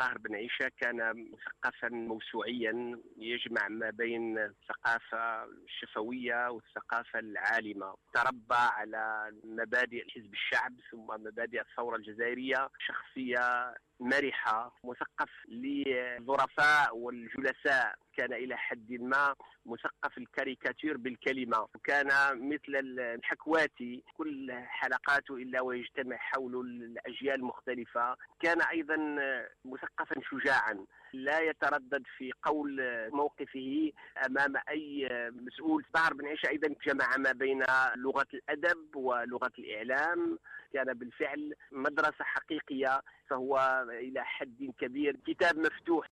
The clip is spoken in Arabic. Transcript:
طاهر بن عيسى كان مثقفا موسوعيا يجمع ما بين الثقافة الشفوية والثقافة العالمة. تربى على مبادئ حزب الشعب ثم مبادئ الثورة الجزائرية. شخصية مرحة، مثقف للظرفاء والجلساء، كان إلى حد ما مثقف الكاريكاتير بالكلمة، وكان مثل الحكواتي كل حلقاته إلا ويجتمع حول الأجيال المختلفة. كان أيضا مثقفا شجاعا، لا يتردد في قول موقفه أمام أي مسؤول. طاهر بن عيسى أيضا جمع ما بين لغة الأدب ولغة الإعلام، كان بالفعل مدرسة حقيقية، فهو إلى حد كبير كتاب مفتوح.